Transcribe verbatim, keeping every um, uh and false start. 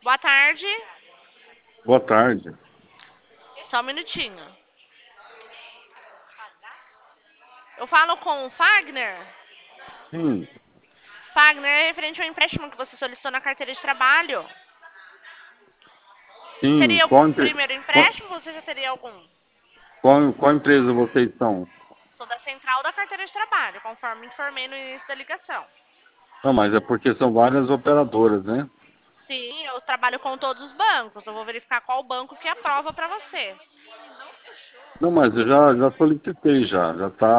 Boa tarde. Boa tarde. Só um minutinho. Eu falo com o Fagner. Sim, Fagner, é referente ao empréstimo que você solicitou na carteira de trabalho. sim. Seria o Qual, empre... primeiro qual, empréstimo ou você já teria algum? qual, qual empresa vocês são? Sou da central da carteira de trabalho, conforme informei no início da ligação. Não, mas é porque são várias operadoras, né? Sim, eu trabalho com todos os bancos. Eu vou verificar qual banco que aprova para você. Não, mas eu já, já solicitei já, já está